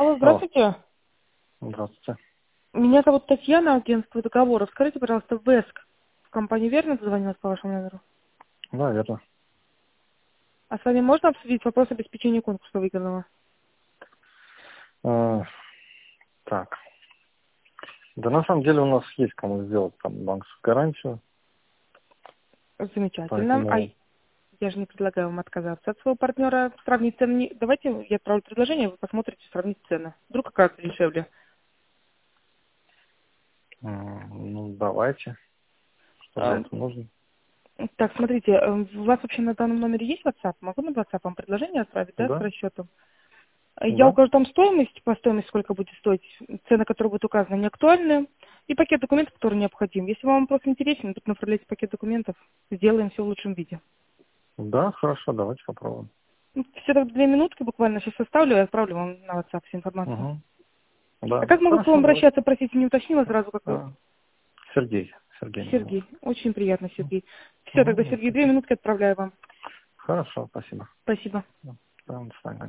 Алло, Алло, здравствуйте. здравствуйте. Меня зовут Татьяна, агентство договоров. Скажите, пожалуйста, ВЭСК в компании Верно звонилась по вашему номеру? Да, верно. А с вами можно обсудить вопрос обеспечения конкурса выигранного? А, так. Да на самом деле у нас есть кому сделать там банковскую гарантию, Замечательно. А поэтому я же не предлагаю вам отказаться от своего партнера. Сравнить цены. Давайте я отправлю предложение, вы посмотрите, сравнить цены. Вдруг окажется дешевле. ну давайте. Что для А, этого нужно? Так, смотрите, у вас вообще на данном номере есть WhatsApp? Могу на WhatsApp вам предложение отправить, да, с Да? расчетом? Я Да? укажу там стоимость, по стоимости, сколько будет стоить, цены, которые будут указаны, не актуальны, и пакет документов, который необходим. Если вам вопрос интересен, то направляйте пакет документов, сделаем все в лучшем виде. Да, хорошо, давайте попробуем. Все так 2 минутки буквально сейчас составлю и отправлю вам на WhatsApp всю информацию. Угу. А Да, как могу к вам хорошо, давайте. обращаться, простите, не уточнила сразу, как вы? А, Сергей. Сергей меня зовут. Сергей. Очень приятно, Сергей. Все, тогда, Угу, Сергей, спасибо. 2 минутки отправляю вам. Хорошо, спасибо. Спасибо. Да, до свидания.